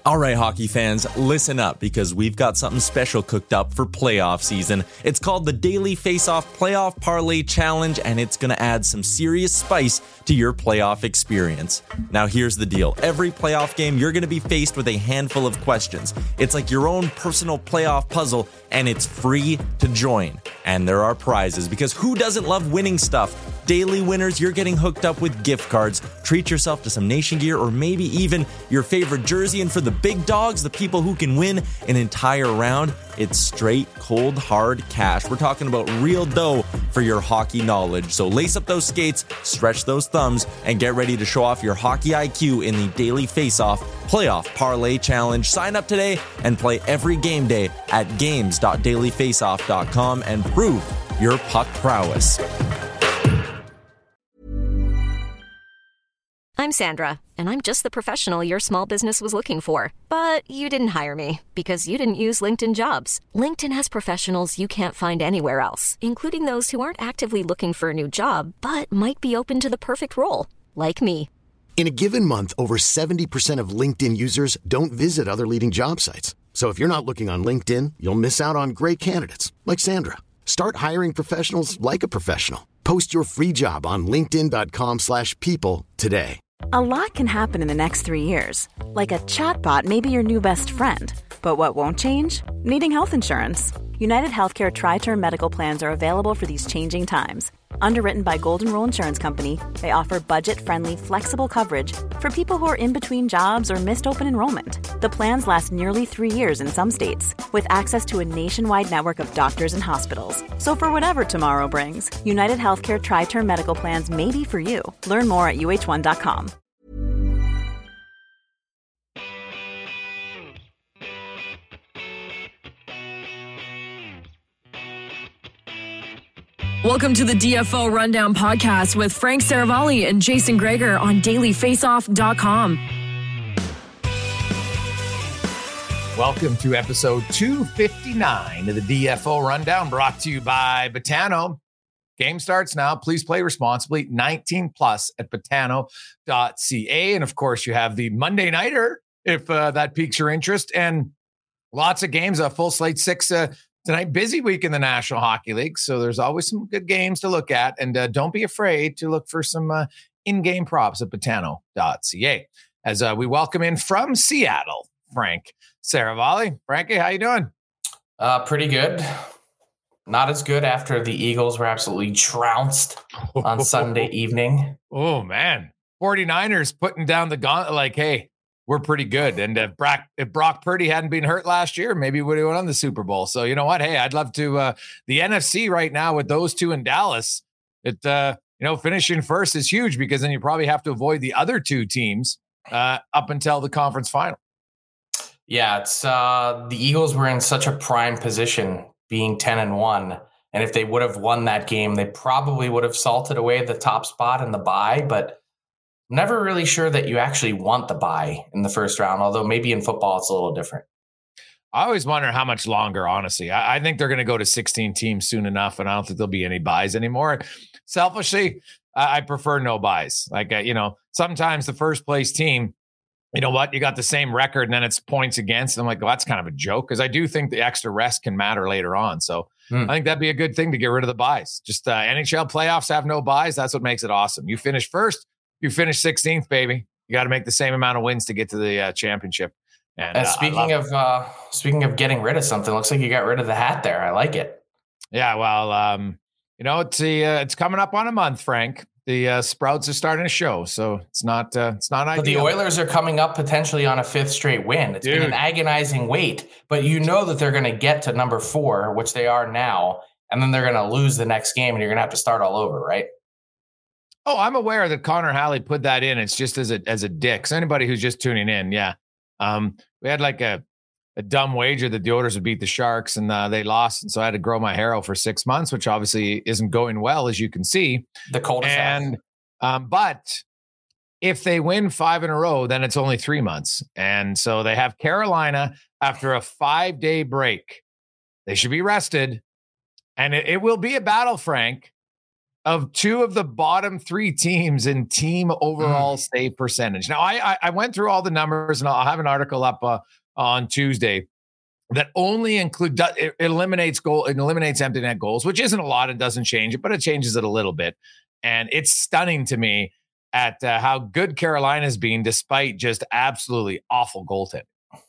All right, hockey fans, listen up because we've got something special cooked up for playoff season. It's called the Daily Face-Off Playoff Parlay Challenge, and it's going to add some serious spice to your playoff experience. Now, here's the deal. Every playoff game, you're going to be faced with a handful of questions. It's like your own personal playoff puzzle, and it's free to join. And there are prizes, because who doesn't love winning stuff? Daily winners, you're getting hooked up with gift cards. Treat yourself to some Nation gear or maybe even your favorite jersey. And for the big dogs, the people who can win an entire round, it's straight, cold, hard cash. We're talking about real dough for your hockey knowledge. So lace up those skates, stretch those thumbs, and get ready to show off your hockey IQ in the Daily Face-Off Playoff Parlay Challenge. Sign up today and play every game day at games.dailyfaceoff.com and prove your puck prowess. I'm Sandra, and I'm just the professional your small business was looking for. But you didn't hire me because you didn't use LinkedIn Jobs. LinkedIn has professionals you can't find anywhere else, including those who aren't actively looking for a new job, but might be open to the perfect role, like me. In a given month, over 70% of LinkedIn users don't visit other leading job sites. So if you're not looking on LinkedIn, you'll miss out on great candidates like Sandra. Start hiring professionals like a professional. Post your free job on linkedin.com/people today. A lot can happen in the next 3 years. Like a chatbot may be your new best friend. But what won't change? Needing health insurance. United Healthcare Tri-Term Medical Plans are available for these changing times. Underwritten by Golden Rule Insurance Company, they offer budget-friendly, flexible coverage for people who are in between jobs or missed open enrollment. The plans last nearly 3 years in some states, with access to a nationwide network of doctors and hospitals. So for whatever tomorrow brings, United Healthcare Tri-Term Medical Plans may be for you. Learn more at uh1.com. Welcome to the DFO Rundown Podcast with Frank Saravalli and Jason Gregor on dailyfaceoff.com. Welcome to episode 259 of the DFO Rundown, brought to you by Betano. Game starts now. Please play responsibly. 18 plus at betano.ca. And of course, you have the Monday Nighter if that piques your interest. And lots of games, a full slate 6 tonight. Busy week in the National Hockey League. So there's always some good games to look at. And don't be afraid to look for some in-game props at betano.ca. As we welcome in from Seattle, Frank Saravalli. Frankie, how you doing? Pretty good. Not as good after the Eagles were absolutely trounced on Sunday evening. Oh, man. 49ers putting down the gauntlet like, hey, we're pretty good. And if Brock Purdy hadn't been hurt last year, maybe we would have won the Super Bowl. So you know what? Hey, I'd love to. The NFC right now with those two in Dallas, finishing first is huge because then you probably have to avoid the other two teams up until the conference final. Yeah, it's the Eagles were in such a prime position being 10-1. And if they would have won that game, they probably would have salted away the top spot in the bye, but never really sure that you actually want the bye in the first round, although maybe in football it's a little different. I always wonder how much longer, honestly. I think they're going to go to 16 teams soon enough, and I don't think there'll be any buys anymore. Selfishly, I prefer no buys. Like, sometimes the first place team, you know what, you got the same record and then it's points against. I'm like, well, that's kind of a joke because I do think the extra rest can matter later on. So I think that'd be a good thing to get rid of the buys. Just NHL playoffs have no buys. That's what makes it awesome. You finish first. You finish 16th, baby. You got to make the same amount of wins to get to the championship. And speaking of getting rid of something, looks like you got rid of the hat there. I like it. Yeah, well, it's coming up on a month, Frank. The Sprouts are starting to show, so it's not ideal. The Oilers are coming up potentially on a 5th straight win. It's been an agonizing wait, but you know that they're going to get to number 4, which they are now, and then they're going to lose the next game, and you're going to have to start all over, right? Oh, I'm aware that Connor Halley put that in. It's just as a dick. So anybody who's just tuning in, yeah. We had like a dumb wager that the Oilers would beat the Sharks, and they lost. And so I had to grow my hair out for 6 months, which obviously isn't going well, as you can see. The coldest. And but if they win 5 in a row, then it's only 3 months. And so they have Carolina after a 5-day break. They should be rested. And it will be a battle, Frank. of two of the bottom three teams in team overall save percentage. Now, I went through all the numbers, and I'll have an article up on Tuesday that only it eliminates empty net goals, which isn't a lot and doesn't change it, but it changes it a little bit. And it's stunning to me at how good Carolina's been despite just absolutely awful goaltending.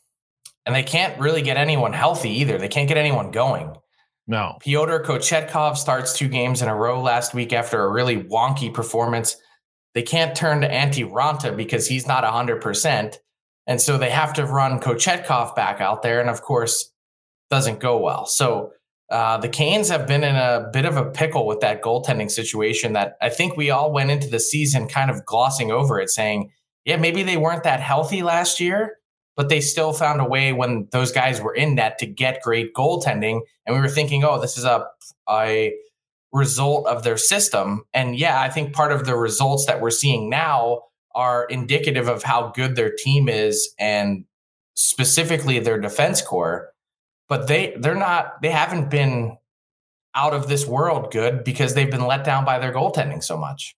And they can't really get anyone healthy either. They can't get anyone going. No. Pyotr Kochetkov starts 2 games in a row last week after a really wonky performance. They can't turn to Antti Raanta because he's not 100%. And so they have to run Kochetkov back out there. And of course, doesn't go well. So the Canes have been in a bit of a pickle with that goaltending situation that I think we all went into the season kind of glossing over it, saying, yeah, maybe they weren't that healthy last year, but they still found a way when those guys were in net to get great goaltending. And we were thinking, oh, this is a result of their system. And yeah, I think part of the results that we're seeing now are indicative of how good their team is and specifically their defense core. But they haven't been out of this world good because they've been let down by their goaltending so much.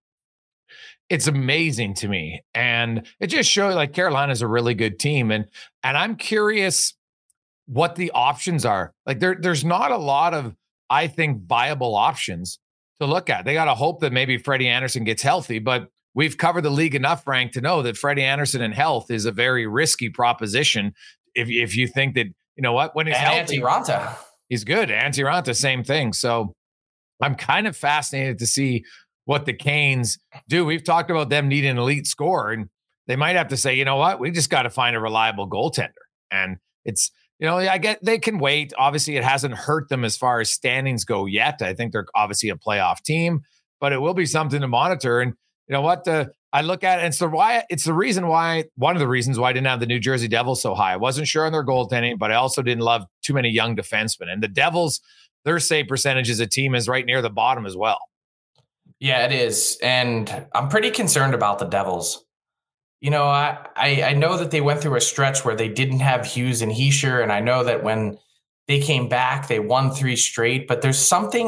It's amazing to me. And it just shows like Carolina's a really good team. And I'm curious what the options are. Like there's not a lot of, I think, viable options to look at. They got to hope that maybe Freddie Anderson gets healthy, but we've covered the league enough, Frank, to know that Freddie Anderson in health is a very risky proposition. If you think that, you know what, when he's healthy, Antti Raanta, he's good. Antti Raanta, same thing. So I'm kind of fascinated to see what the Canes do. We've talked about them needing an elite scorer, and they might have to say, you know what, we just got to find a reliable goaltender. And it's, you know, I get they can wait. Obviously, it hasn't hurt them as far as standings go yet. I think they're obviously a playoff team, but it will be something to monitor. And you know what, I look at it, and it's one of the reasons why I didn't have the New Jersey Devils so high. I wasn't sure on their goaltending, but I also didn't love too many young defensemen. And the Devils, their save percentage as a team is right near the bottom as well. Yeah, it is. And I'm pretty concerned about the Devils. You know, I know that they went through a stretch where they didn't have Hughes and Hischier, and I know that when they came back, they won 3 straight, but there's something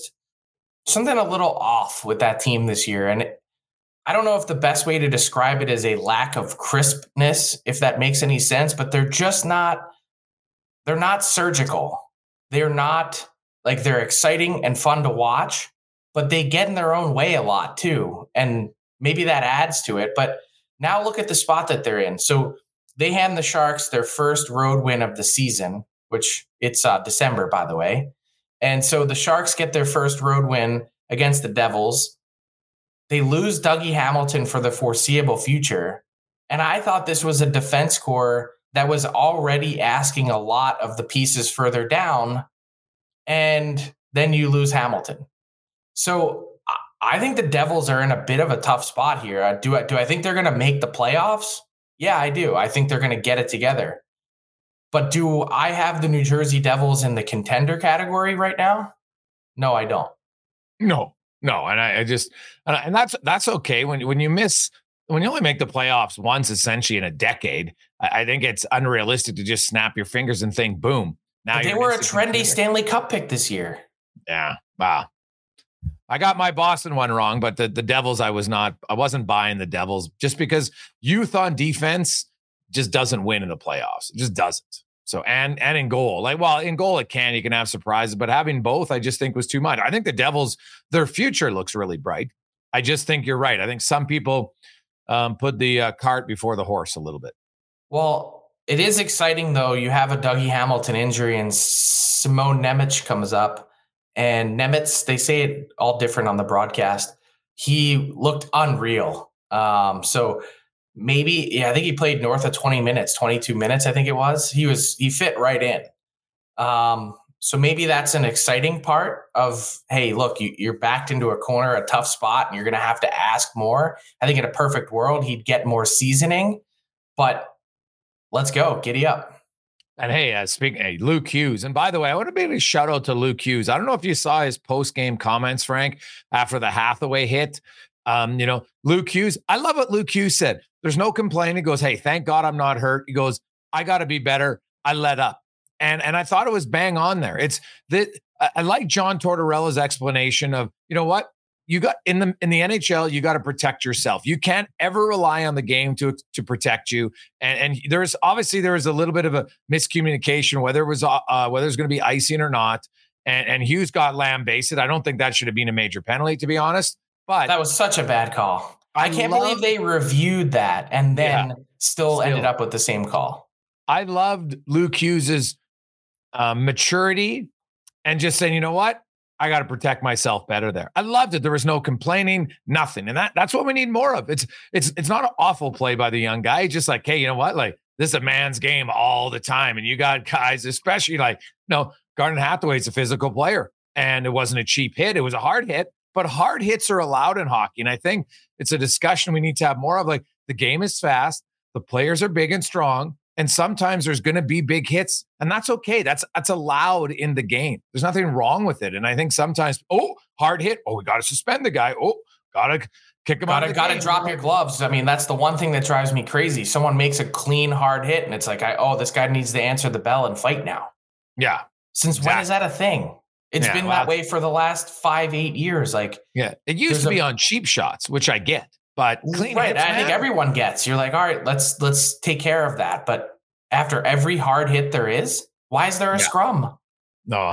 a little off with that team this year. And I don't know if the best way to describe it is a lack of crispness, if that makes any sense, but they're not surgical. They're not like they're exciting and fun to watch, but they get in their own way a lot too. And maybe that adds to it. But now look at the spot that they're in. So they hand the Sharks their first road win of the season, which it's December, by the way. And so the Sharks get their first road win against the Devils. They lose Dougie Hamilton for the foreseeable future. And I thought this was a defense core that was already asking a lot of the pieces further down. And then you lose Hamilton. So I think the Devils are in a bit of a tough spot here. Do I think they're going to make the playoffs? Yeah, I do. I think they're going to get it together. But do I have the New Jersey Devils in the contender category right now? No, I don't. No. And that's okay when you only make the playoffs once, essentially in a decade. I think it's unrealistic to just snap your fingers and think, boom. Now they were a trendy Stanley Cup pick this year. Yeah. Wow. I got my Boston one wrong, but the Devils, I wasn't buying the Devils just because youth on defense just doesn't win in the playoffs. It just doesn't. So, and in goal, in goal, you can have surprises, but having both, I just think was too much. I think the Devils, their future looks really bright. I just think you're right. I think some people put the cart before the horse a little bit. Well, it is exciting though. You have a Dougie Hamilton injury and Simon Nemec comes up. And Nemitz, they say it all different on the broadcast. He looked unreal. So maybe, I think he played north of 20 minutes, 22 minutes, I think it was. He fit right in. So maybe that's an exciting part of, hey, look, you're backed into a corner, a tough spot, and you're going to have to ask more. I think in a perfect world, he'd get more seasoning, but let's go. Giddy up. And hey, Luke Hughes. And by the way, I want to make a shout out to Luke Hughes. I don't know if you saw his post-game comments, Frank, after the Hathaway hit. Luke Hughes, I love what Luke Hughes said. There's no complaining. He goes, hey, thank God I'm not hurt. He goes, I got to be better. I let up. And I thought it was bang on there. It's that I like John Tortorella's explanation of, you know what? you got in the NHL, you got to protect yourself. You can't ever rely on the game to protect you. And there was a little bit of a miscommunication whether it was whether it's going to be icing or not. And Hughes got lambasted. I don't think that should have been a major penalty, to be honest. But that was such a bad call. I can't believe they reviewed that and then still ended up with the same call. I loved Luke Hughes's maturity and just saying, you know what? I got to protect myself better there. I loved it. There was no complaining, nothing. And that's what we need more of. It's not an awful play by the young guy. He's just like, hey, you know what? Like, this is a man's game all the time. And you got guys, especially like, Garnet Hathaway's a physical player. And it wasn't a cheap hit. It was a hard hit. But hard hits are allowed in hockey. And I think it's a discussion we need to have more of. Like, the game is fast. The players are big and strong. And sometimes there's going to be big hits, and that's okay. That's allowed in the game. There's nothing wrong with it. And I think sometimes, hard hit. We got to suspend the guy. Got to kick him out. Got to drop your gloves. I mean, that's the one thing that drives me crazy. Someone makes a clean, hard hit, and it's like, this guy needs to answer the bell and fight now. Yeah. Since when is that a thing? It's been that way for the last 5-8 years. Like, it used to be on cheap shots, which I get. But clean hits, I think everyone gets. You're like, all right, let's take care of that. But after every hard hit there is, why is there a scrum? No,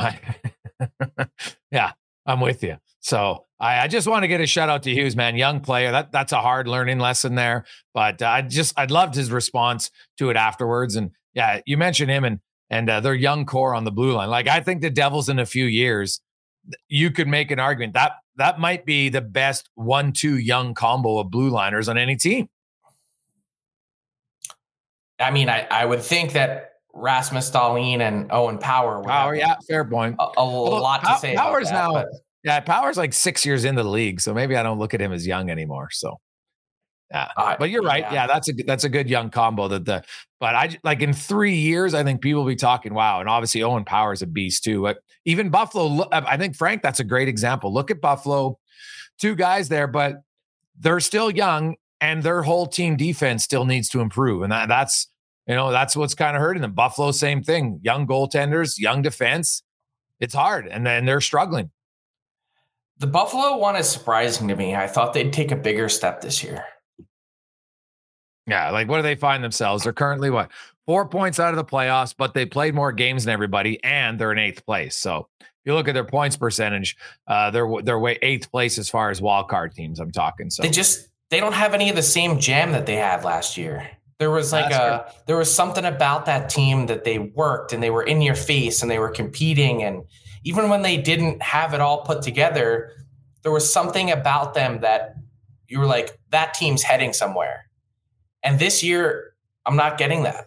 I'm with you. So I just want to get a shout out to Hughes, man. Young player. That's a hard learning lesson there. But I loved his response to it afterwards. And you mentioned him and their young core on the blue line. Like, I think the Devils in a few years, you could make an argument that might be the best 1-2 young combo of blue liners on any team. I mean, I would think that Rasmus Dahlin and Owen Power. Fair point. A lot to say. Power's about that, Power's like 6 years into the league, so maybe I don't look at him as young anymore. So, but you're right. Yeah, that's a good young combo. But I like in 3 years, I think people will be talking, wow. And obviously, Owen Power is a beast too. But even Buffalo, I think Frank, that's a great example. Look at Buffalo, 2 guys there, but they're still young, and their whole team defense still needs to improve, and that's. That's what's kind of hurting them. Buffalo, same thing. Young goaltenders, young defense. It's hard, and then they're struggling. The Buffalo one is surprising to me. I thought they'd take a bigger step this year. Yeah, like what do they find themselves? They're currently 4 points out of the playoffs, but they played more games than everybody, and they're in 8th place. So if you look at their points percentage, they're way 8th place as far as wild card teams. I'm talking. So they don't have any of the same jam that they had last year. There was there was something about that team that they worked and they were in your face and they were competing. And even when they didn't have it all put together, there was something about them that you were like, that team's heading somewhere. And this year, I'm not getting that.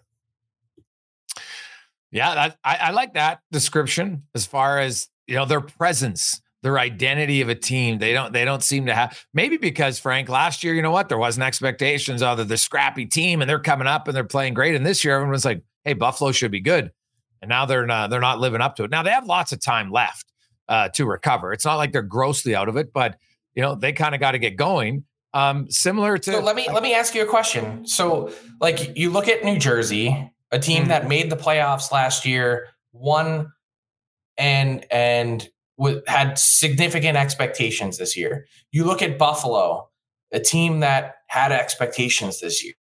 Yeah, I like that description as far as, their presence. Their identity of a team, they don't seem to have. Maybe because, Frank, last year, there wasn't expectations of the scrappy team, and they're coming up and they're playing great. And this year, everyone's like, "Hey, Buffalo should be good," and now they're not living up to it. Now they have lots of time left to recover. It's not like they're grossly out of it, but they kind of got to get going. Similar to. So let me ask you a question. So, like, you look at New Jersey, a team that made the playoffs last year, won, and had significant expectations this year. You look at Buffalo, a team that had expectations this year.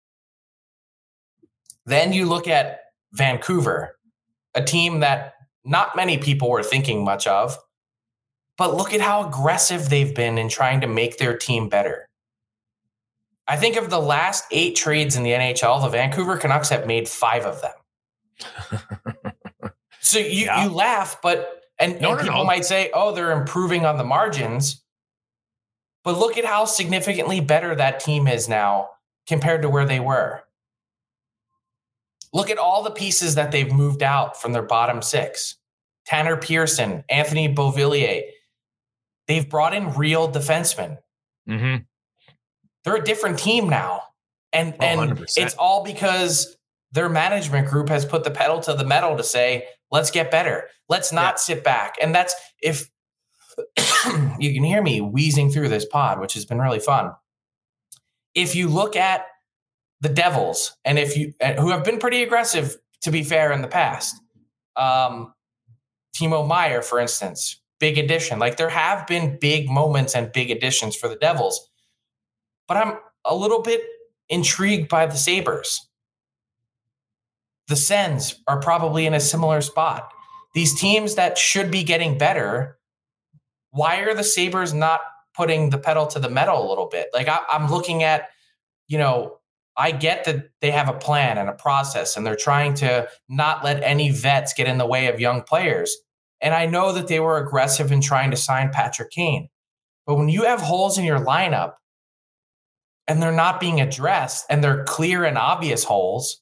Then you look at Vancouver, a team that not many people were thinking much of, but look at how aggressive they've been in trying to make their team better. I think of the last 8 trades in the NHL, the Vancouver Canucks have made 5 of them. So you laugh, but people might say, they're improving on the margins. But look at how significantly better that team is now compared to where they were. Look at all the pieces that they've moved out from their bottom 6. Tanner Pearson, Anthony Beauvillier. They've brought in real defensemen. Mm-hmm. They're a different team now. And 100%. It's all because their management group has put the pedal to the metal to say, let's get better. Let's not sit back. And that's if you can hear me wheezing through this pod, which has been really fun. If you look at the Devils, and who have been pretty aggressive, to be fair, in the past, Timo Meier, for instance, big addition. Like there have been big moments and big additions for the Devils, but I'm a little bit intrigued by the Sabres. The Sens are probably in a similar spot. These teams that should be getting better, why are the Sabres not putting the pedal to the metal a little bit? Like I'm looking at, I get that they have a plan and a process and they're trying to not let any vets get in the way of young players. And I know that they were aggressive in trying to sign Patrick Kane. But when you have holes in your lineup and they're not being addressed and they're clear and obvious holes,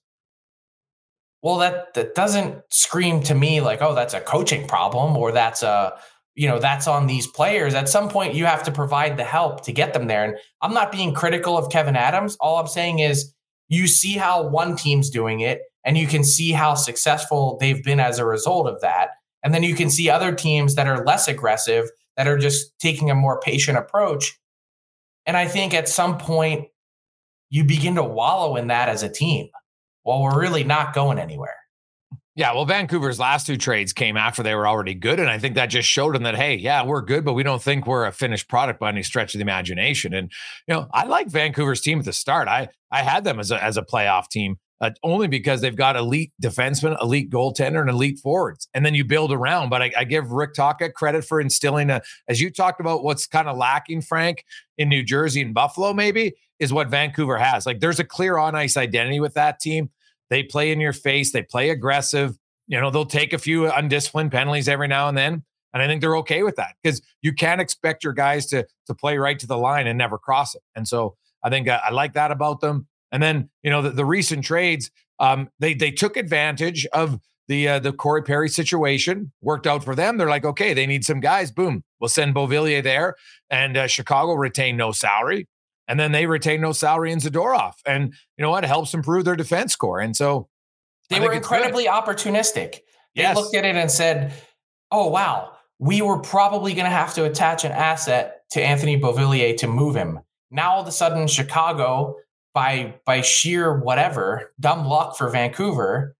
well, that doesn't scream to me like, oh, that's a coaching problem or that's that's on these players. At some point, you have to provide the help to get them there. And I'm not being critical of Kevin Adams. All I'm saying is you see how one team's doing it and you can see how successful they've been as a result of that. And then you can see other teams that are less aggressive, that are just taking a more patient approach. And I think at some point you begin to wallow in that as a team. Well, we're really not going anywhere. Yeah, well, Vancouver's last 2 trades came after they were already good. And I think that just showed them that, hey, yeah, we're good, but we don't think we're a finished product by any stretch of the imagination. And, I like Vancouver's team at the start. I had them as a playoff team only because they've got elite defensemen, elite goaltender, and elite forwards. And then you build around. But I give Rick Tocchet credit for instilling as you talked about what's kind of lacking, Frank, in New Jersey and Buffalo maybe, is what Vancouver has. Like there's a clear on-ice identity with that team. They play in your face. They play aggressive. They'll take a few undisciplined penalties every now and then. And I think they're okay with that because you can't expect your guys to play right to the line and never cross it. And so I think I like that about them. And then, the recent trades, they took advantage of the Corey Perry situation, worked out for them. They're like, okay, they need some guys. Boom. We'll send Beauvillier there. And Chicago retained no salary. And then they retain no salary in Zadorov. And you know what? It helps improve their defense score. And so they were incredibly opportunistic. They looked at it and said, oh, wow, we were probably going to have to attach an asset to Anthony Beauvillier to move him. Now, all of a sudden, Chicago, by sheer whatever, dumb luck for Vancouver,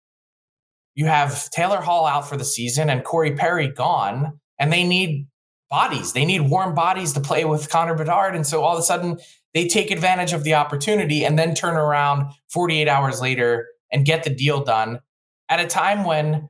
you have Taylor Hall out for the season and Corey Perry gone, and they need bodies. They need warm bodies to play with Connor Bedard. And so all of a sudden, they take advantage of the opportunity and then turn around 48 hours later and get the deal done at a time when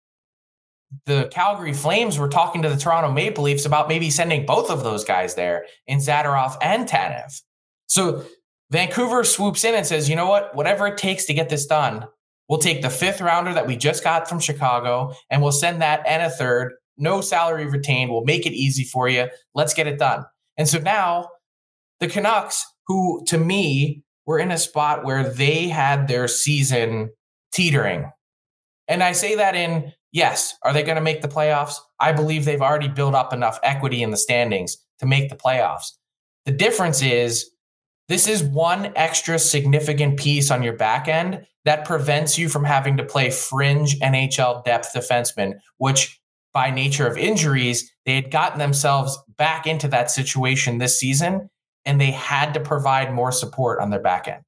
the Calgary Flames were talking to the Toronto Maple Leafs about maybe sending both of those guys there in Zadorov and Tanev. So Vancouver swoops in and says, you know what, whatever it takes to get this done, we'll take the 5th rounder that we just got from Chicago and we'll send that and a 3rd, no salary retained. We'll make it easy for you. Let's get it done. And so now the Canucks, who to me were in a spot where they had their season teetering. And I say that in, yes, are they going to make the playoffs? I believe they've already built up enough equity in the standings to make the playoffs. The difference is this is one extra significant piece on your back end that prevents you from having to play fringe NHL depth defensemen, which by nature of injuries, they had gotten themselves back into that situation this season, and they had to provide more support on their back end.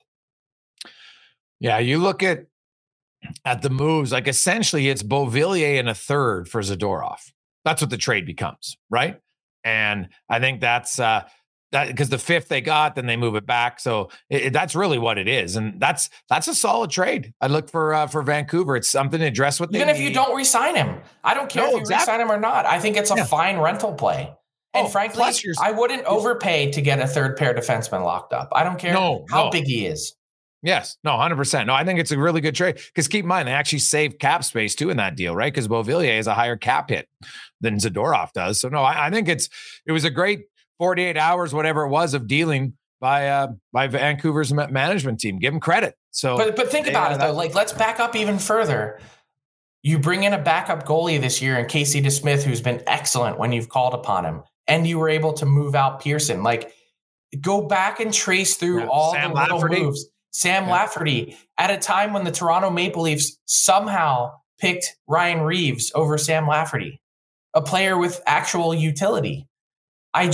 Yeah, you look at the moves, like essentially it's Beauvillier and a 3rd for Zadorov. That's what the trade becomes, right? And I think that's that because the 5th they got, then they move it back. So that's really what it is. And that's a solid trade. I look for Vancouver. It's something to address what they even if you don't re-sign him. I don't care if you re-sign him or not. I think it's a fine rental play. And frankly, I wouldn't overpay to get a 3rd pair defenseman locked up. I don't care how big he is. Yes. No, 100%. No, I think it's a really good trade because keep in mind, they actually saved cap space too in that deal, right? Because Beauvillier has a higher cap hit than Zadorov does. So no, I think it was a great 48 hours, whatever it was, of dealing by Vancouver's management team. Give them credit. So, but think about it though. Like, let's back up even further. You bring in a backup goalie this year in Casey DeSmith, who's been excellent when you've called upon him, and you were able to move out Pearson. Like, go back and trace through all the little moves. Sam Lafferty, at a time when the Toronto Maple Leafs somehow picked Ryan Reeves over Sam Lafferty, a player with actual utility. I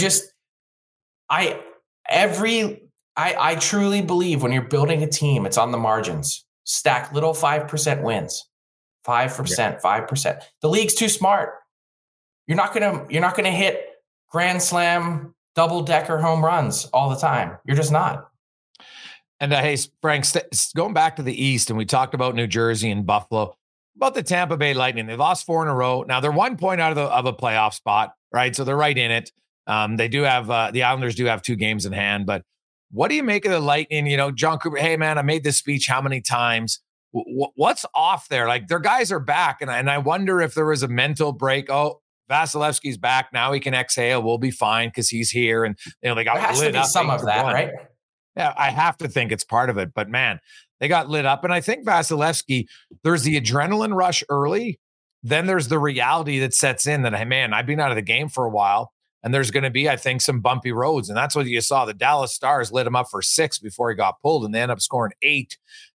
truly believe when you're building a team, it's on the margins. Stack little 5% wins. 5%, 5%. The league's too smart. You're not gonna hit grand slam double-decker home runs all the time. You're just not. And hey, Frank, going back to the East, and we talked about New Jersey and Buffalo, about the Tampa Bay Lightning. They lost 4 in a row. Now they're 1 point out of a playoff spot, right? So they're right in it. They do have the Islanders do have 2 games in hand, but what do you make of the Lightning? You know, John Cooper, hey man, I made this speech how many times? What's off there? Like their guys are back, and I wonder if there was a mental break. Oh, Vasilevsky's back now; he can exhale. We'll be fine because he's here. And they got there has to be some of that, right? Yeah, I have to think it's part of it. But man, they got lit up, and I think Vasilevsky. There's the adrenaline rush early, then there's the reality that sets in that, hey man, I've been out of the game for a while, and there's going to be, I think, some bumpy roads, and that's what you saw. The Dallas Stars lit him up for 6 before he got pulled, and they end up scoring 8.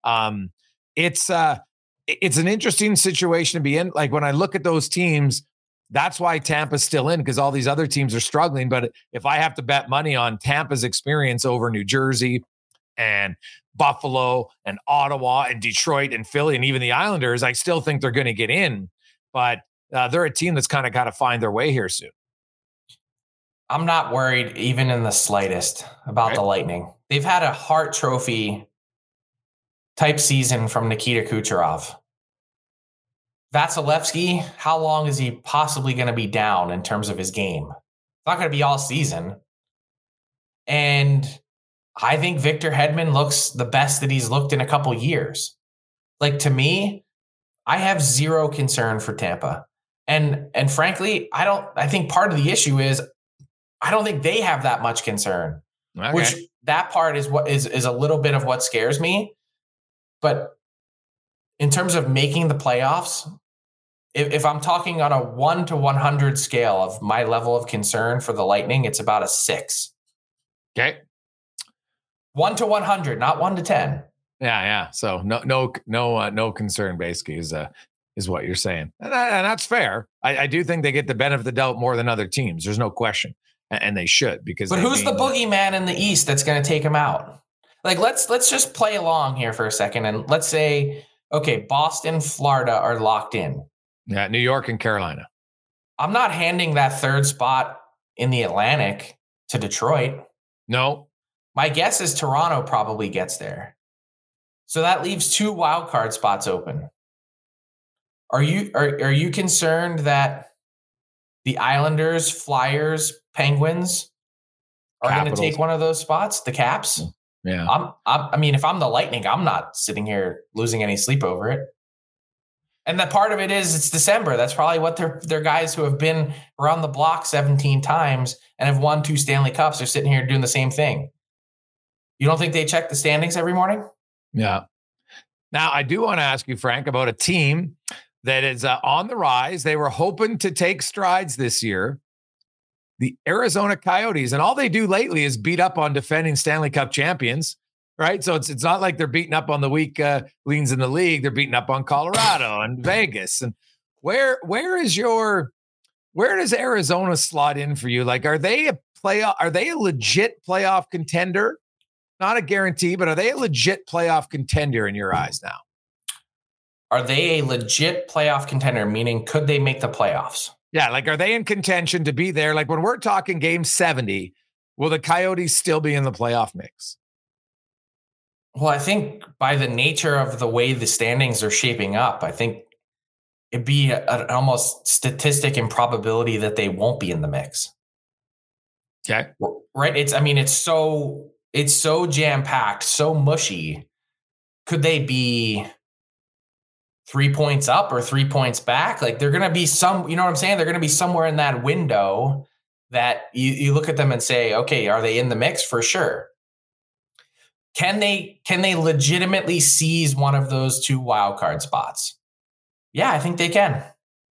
It's an interesting situation to be in. Like when I look at those teams, that's why Tampa's still in, because all these other teams are struggling. But if I have to bet money on Tampa's experience over New Jersey and Buffalo and Ottawa and Detroit and Philly and even the Islanders, I still think they're going to get in. But they're a team that's kind of got to find their way here soon. I'm not worried even in the slightest about the Lightning. They've had a Hart Trophy type season from Nikita Kucherov. Vasilevsky, how long is he possibly going to be down in terms of his game? It's not going to be all season. And I think Victor Hedman looks the best that he's looked in a couple years. Like, to me, I have zero concern for Tampa. And frankly, I think part of the issue is I don't think they have that much concern. Okay. Which that part is what is a little bit of what scares me. But in terms of making the playoffs, if I'm talking on a 1 to 100 scale of my level of concern for the Lightning, it's about a 6. Okay. 1 to 100, not 1 to 10. Yeah. So no concern basically is what you're saying, and that's fair. I do think they get the benefit of the doubt more than other teams. There's no question, and they should because. But who's the boogeyman in the East that's going to take him out? Like let's just play along here for a second, and let's say, okay, Boston, Florida are locked in. Yeah, New York and Carolina. I'm not handing that 3rd spot in the Atlantic to Detroit. No. My guess is Toronto probably gets there. So that leaves 2 wild card spots open. Are you concerned that the Islanders, Flyers, Penguins are going to take one of those spots, the Caps? Yeah. I mean, if I'm the Lightning, I'm not sitting here losing any sleep over it. And that part of it is it's December. That's probably what they're guys who have been around the block 17 times and have won 2 Stanley Cups are sitting here doing the same thing. You don't think they check the standings every morning? Yeah. Now, I do want to ask you, Frank, about a team that is on the rise. They were hoping to take strides this year. The Arizona Coyotes, and all they do lately is beat up on defending Stanley Cup champions, right? So it's not like they're beating up on the weak leans in the league. They're beating up on Colorado and Vegas. And where does Arizona slot in for you? Like, are they a legit playoff contender? Not a guarantee, but are they a legit playoff contender in your eyes now? Are they a legit playoff contender? Meaning, could they make the playoffs? Yeah, like, are they in contention to be there? Like, when we're talking game 70, will the Coyotes still be in the playoff mix? Well, I think by the nature of the way the standings are shaping up, I think it'd be an almost statistic and probability that they won't be in the mix. Okay. Right? It's so jam-packed, so mushy. Could they be 3 points up or 3 points back? Like, they're going to be you know what I'm saying? They're going to be somewhere in that window that you look at them and say, okay, are they in the mix? For sure. Can they legitimately seize one of those 2 wild card spots? Yeah, I think they can.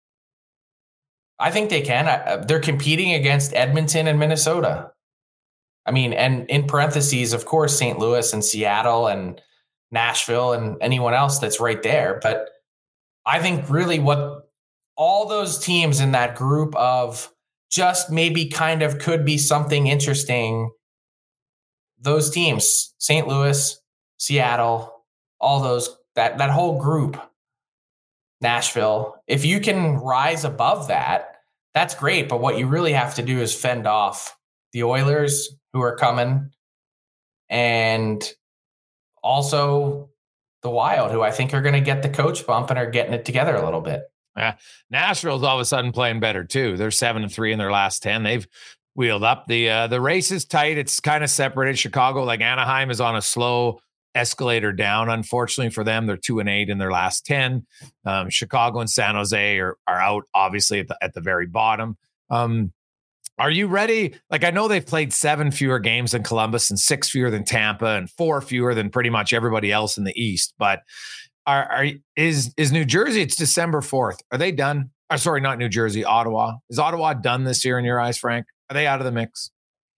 They're competing against Edmonton and Minnesota. I mean, and in parentheses, of course, St. Louis and Seattle and Nashville and anyone else that's right there. But I think really what all those teams in that group of just maybe kind of could be something interesting, those teams, St. Louis, Seattle, all those, that whole group, Nashville, if you can rise above that, that's great. But what you really have to do is fend off the Oilers who are coming, and also the Wild, who I think are going to get the coach bump and are getting it together a little bit. Yeah, Nashville's all of a sudden playing better too. They're 7-3 in their last 10. They've wheeled up. The race is tight. It's kind of separated. Chicago, like Anaheim, is on a slow escalator down. Unfortunately for them, they're 2-8 in their last 10. Chicago and San Jose are out, obviously at the very bottom. Are you ready? Like, I know they've played 7 fewer games than Columbus and 6 fewer than Tampa and 4 fewer than pretty much everybody else in the East. But is New Jersey? It's December 4th. Are they done? Sorry, not New Jersey. Ottawa. Is Ottawa done this year in your eyes, Frank? Are they out of the mix?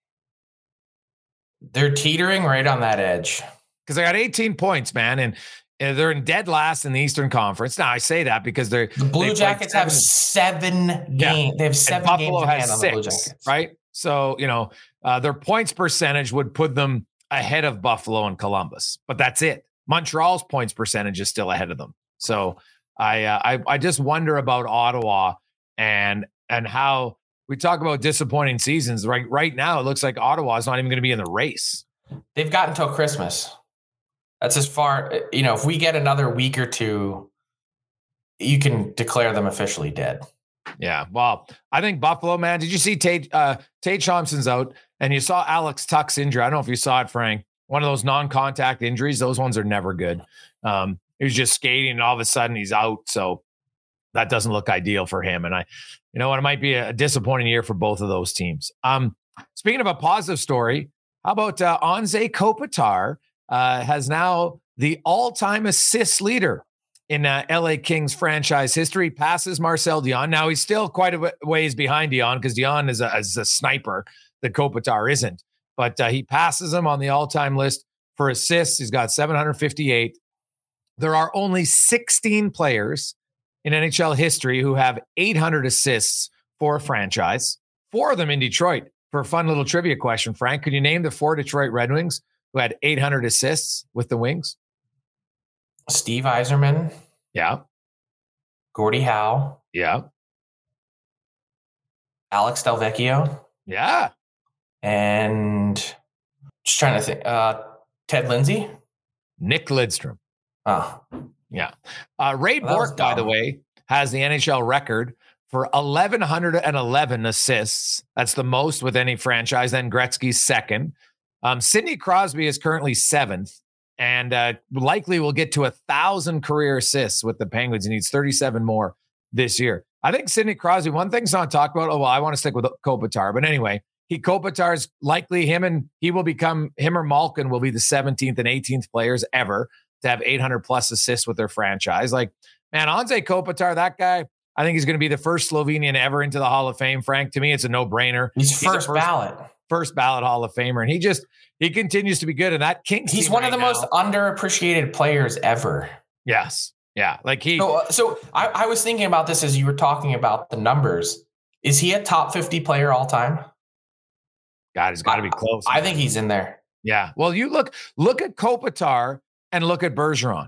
They're teetering right on that edge because they got 18 points, man, and they're in dead last in the Eastern Conference. Now I say that because the Blue Jackets have 7 games. Yeah. They have 7 games in hand on the Blue Jackets, right? So their points percentage would put them ahead of Buffalo and Columbus, but that's it. Montreal's points percentage is still ahead of them. So I just wonder about Ottawa and how we talk about disappointing seasons. Right now, it looks like Ottawa is not even going to be in the race. They've got until Christmas. That's as far, if we get another week or two, you can declare them officially dead. Yeah. Well, I think Buffalo, man, did you see Tate Thompson's out and you saw Alex Tuch's injury? I don't know if you saw it, Frank. One of those non-contact injuries. Those ones are never good. He was just skating and all of a sudden he's out. So that doesn't look ideal for him. And it might be a disappointing year for both of those teams. Speaking of a positive story, how about Anze Kopitar has now the all-time assist leader in LA Kings franchise history, passes Marcel Dionne. Now he's still quite a ways behind Dionne because Dionne is a sniper that Kopitar isn't. But he passes him on the all-time list for assists. He's got 758. There are only 16 players in NHL history who have 800 assists for a franchise. 4 of them in Detroit. For a fun little trivia question, Frank, could you name the 4 Detroit Red Wings who had 800 assists with the Wings? Steve Yzerman. Yeah. Gordie Howe. Yeah. Alex Delvecchio. Yeah. And just trying to think, Ted Lindsay. Nick Lidstrom. Oh. Yeah. Ray Bourque, by the way, has the NHL record for 1,111 assists. That's the most with any franchise. Then Gretzky's second. Sidney Crosby is currently 7th and likely will get to 1,000 career assists with the Penguins. He needs 37 more this year. I think Sidney Crosby, one thing's not talked about. I want to stick with Kopitar. But anyway, Kopitar's likely him or Malkin will be the 17th and 18th players ever to have 800 plus assists with their franchise. Like, man, Anze Kopitar, that guy, I think he's going to be the first Slovenian ever into the Hall of Fame. Frank, to me, it's a no-brainer. He's first ballot Hall of Famer, and he continues to be good. And that Kings, he's one of the most underappreciated players ever. Yes, yeah, like he. So I was thinking about this as you were talking about the numbers. Is he a top 50 player all time? God, he's got to be close. I think he's in there. Yeah. Well, you look at Kopitar and look at Bergeron.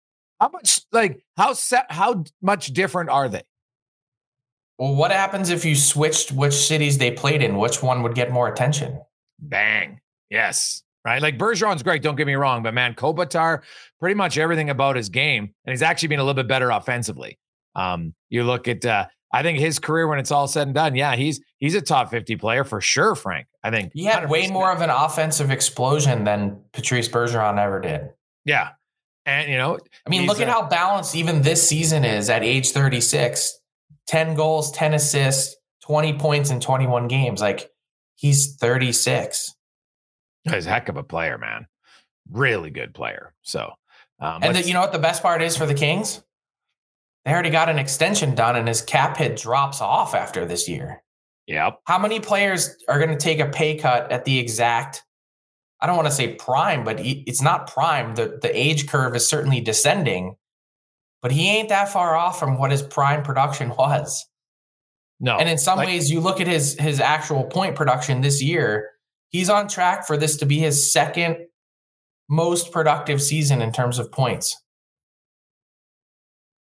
How much different are they? Well, what happens if you switched which cities they played in? Which one would get more attention? Bang. Yes. Right. Like Bergeron's great. Don't get me wrong, but man, Kopitar, pretty much everything about his game. And he's actually been a little bit better offensively. You look at, I think his career when it's all said and done. Yeah. He's a top 50 player for sure, Frank. I think he had 100%. Way more of an offensive explosion than Patrice Bergeron ever did. Yeah. And, look at how balanced even this season is at age 36. 10 goals, 10 assists, 20 points in 21 games. Like, he's 36. He's a heck of a player, man. Really good player. So, you know what the best part is for the Kings? They already got an extension done and his cap hit drops off after this year. Yep. How many players are going to take a pay cut at the exact, I don't want to say prime, but it's not prime. The age curve is certainly descending. But he ain't that far off from what his prime production was. No. And in some ways, you look at his actual point production this year, he's on track for this to be his second most productive season in terms of points.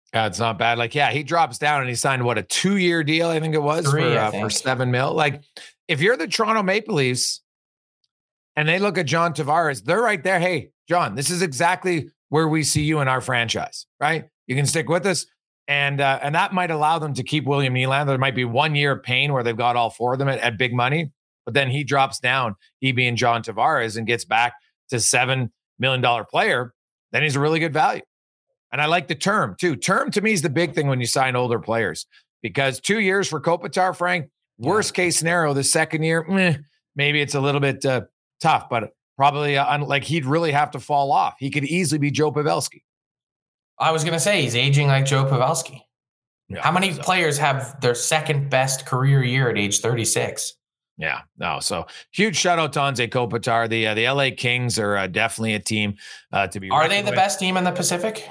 It's not bad. Like, yeah, he drops down and he signed a 2-year deal, I think it was, for $7 million. Like, if you're the Toronto Maple Leafs and they look at John Tavares, they're right there. Hey, John, this is exactly where we see you in our franchise, right? You can stick with us. And that might allow them to keep William Nylander. There might be 1 year of pain where they've got all four of them at big money, but then he drops down, he being John Tavares, and gets back to $7 million player. Then he's a really good value. And I like the term too. Term to me is the big thing when you sign older players, because 2 years for Kopitar, Frank, worst case scenario, the second year, maybe it's a little bit tough, but probably like he'd really have to fall off. He could easily be Joe Pavelski. I was going to say he's aging like Joe Pavelski. Yeah, how many players have their second best career year at age 36? Yeah, no. So huge shout out to Anze Kopitar. The LA Kings are definitely a team to be. Are they the best team in the Pacific?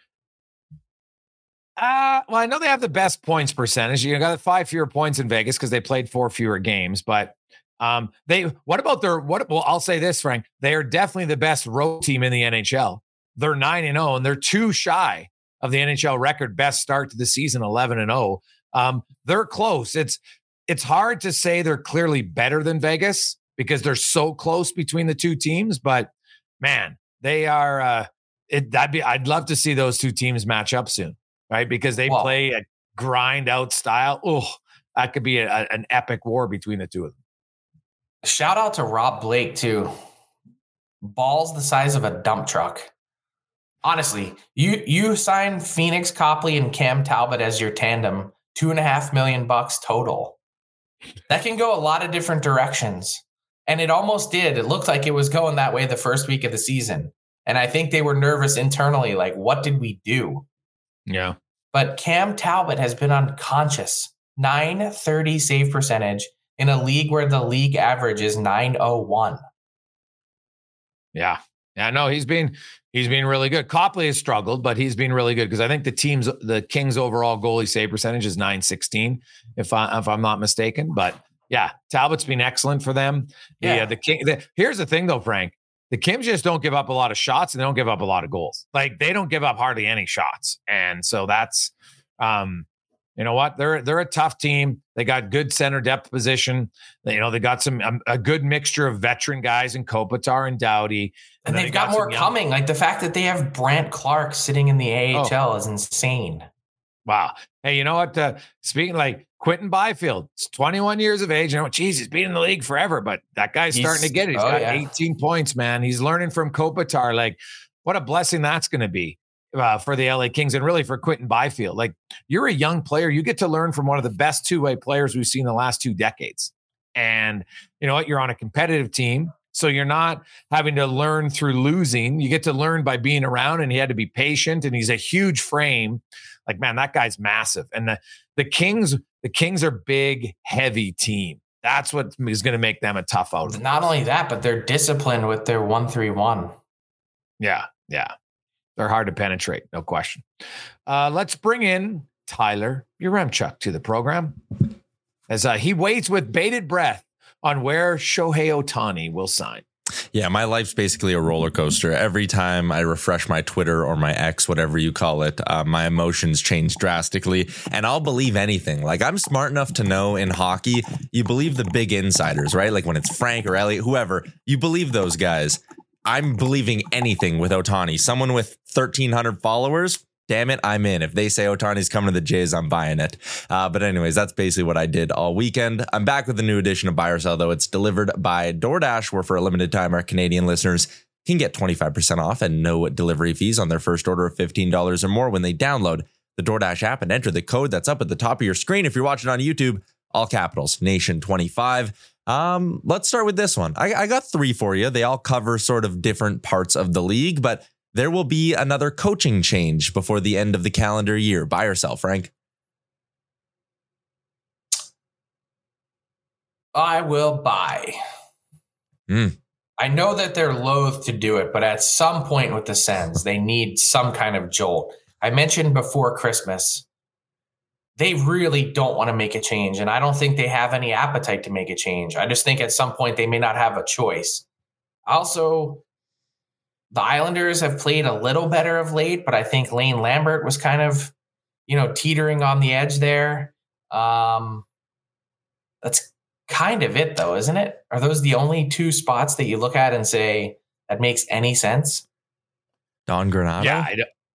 Well, I know they have the best points percentage. You got 5 fewer points in Vegas because they played 4 fewer games. But I'll say this, Frank. They are definitely the best road team in the NHL. They're 9-0, and they're 2 shy of the NHL record best start to the season, 11-0. They're close. It's hard to say they're clearly better than Vegas because they're so close between the two teams. But man, they are. I'd love to see those two teams match up soon. Right, because they play a grind out style. Oh, that could be an epic war between the two of them. Shout out to Rob Blake too. Balls the size of a dump truck. Honestly, you sign Phoenix Copley and Cam Talbot as your tandem, $2.5 million total. That can go a lot of different directions, and it almost did. It looked like it was going that way the first week of the season, and I think they were nervous internally. Like, what did we do? Yeah. But Cam Talbot has been unconscious. .930 save percentage in a league where the league average is .901. Yeah. Yeah, no, he's been really good. Copley has struggled, but he's been really good because I think the Kings overall goalie save percentage is .916, if I'm not mistaken. But yeah, Talbot's been excellent for them. Yeah. Here's the thing though, Frank. The Kims just don't give up a lot of shots and they don't give up a lot of goals. Like they don't give up hardly any shots. And so that's, you know what? They're a tough team. They got good center depth position. They got a good mixture of veteran guys in Kopitar and Doughty. And they've got more coming. Like the fact that they have Brant Clark sitting in the AHL is insane. Wow. Hey, you know what? Speaking like Quentin Byfield, he's 21 years of age. He's been in the league forever, but that guy's starting to get it. He's got 18 points, man. He's learning from Kopitar. Like, what a blessing that's going to be for the LA Kings and really for Quentin Byfield. Like, you're a young player. You get to learn from one of the best two-way players we've seen in the last 2 decades. And you know what? You're on a competitive team. So you're not having to learn through losing. You get to learn by being around, and he had to be patient, and he's a huge frame. Like, man, that guy's massive. And the Kings are big, heavy team. That's what is going to make them a tough out. Not only that, but they're disciplined with their 1-3-1. Yeah. They're hard to penetrate, no question. Let's bring in Tyler Yaremchuk to the program as he waits with bated breath on where Shohei Ohtani will sign. Yeah, my life's basically a roller coaster. Every time I refresh my Twitter or my X, whatever you call it, my emotions change drastically, and I'll believe anything. Like, I'm smart enough to know in hockey, you believe the big insiders, right? Like when it's Frank or Elliot, whoever, you believe those guys. I'm believing anything with Ohtani. Someone with 1,300 followers, damn it, I'm in. If they say Ohtani's coming to the Jays, I'm buying it. But anyways, that's basically what I did all weekend. I'm back with a new edition of Buy or Sell, though. It's delivered by DoorDash, where for a limited time, our Canadian listeners can get 25% off and no delivery fees on their first order of $15 or more when they download the DoorDash app and enter the code that's up at the top of your screen. If you're watching on YouTube, all capitals, Nation25. Let's start with this one. I got 3 for you. They all cover sort of different parts of the league, but there will be another coaching change before the end of the calendar year. Buy or sell, Frank? I will buy. I know that they're loath to do it, but at some point with the Sens, they need some kind of jolt. I mentioned before Christmas, they really don't want to make a change, and I don't think they have any appetite to make a change. I just think at some point they may not have a choice. Also, the Islanders have played a little better of late, but I think Lane Lambert was kind of teetering on the edge there. That's kind of it, though, isn't it? Are those the only two spots that you look at and say that makes any sense? Don Granato? Yeah,